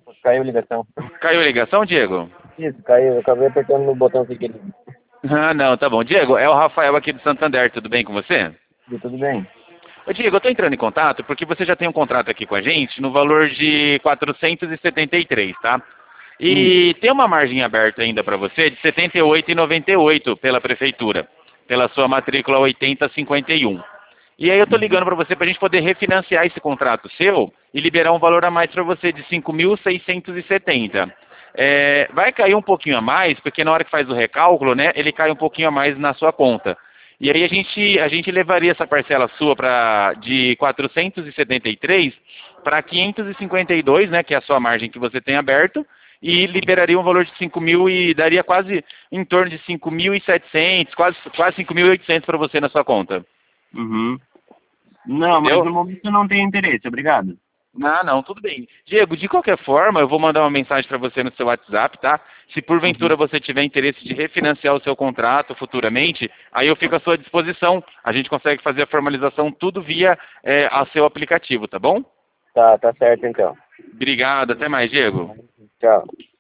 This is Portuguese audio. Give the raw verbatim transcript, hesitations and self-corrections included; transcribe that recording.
Caiu a ligação. Caiu a ligação, Diego? Isso, caiu. Eu acabei apertando no botão sem querer. Ah, não, tá bom. Diego, é o Rafael aqui do Santander, tudo bem com você? E tudo bem? Ô, Diego, eu estou entrando em contato porque você já tem um contrato aqui com a gente no valor de quatrocentos e setenta e três, tá? E Hum. tem uma margem aberta ainda para você de setenta e oito reais e noventa e oito centavos pela prefeitura, pela sua matrícula oitenta cinquenta e um. E aí eu estou ligando para você para a gente poder refinanciar esse contrato seu e liberar um valor a mais para você de cinco mil seiscentos e setenta. É, vai cair um pouquinho a mais, porque na hora que faz o recálculo, né, ele cai um pouquinho a mais na sua conta. E aí a gente, a gente levaria essa parcela sua pra, de quatrocentos e setenta e três para quinhentos e cinquenta e dois, né, que é a sua margem que você tem aberto, e liberaria um valor de cinco mil e daria quase em torno de cinco mil e setecentos, quase, quase cinco mil e oitocentos para você na sua conta. Uhum. Não, mas Entendeu? no momento eu não tenho interesse, obrigado. Não, não, tudo bem. Diego, de qualquer forma, eu vou mandar uma mensagem para você no seu WhatsApp, tá? Se porventura Uhum. você tiver interesse de refinanciar o seu contrato futuramente, aí eu fico à sua disposição. A gente consegue fazer a formalização tudo via é, a seu aplicativo, tá bom? Tá, tá certo então. Obrigado, até mais, Diego. Tchau.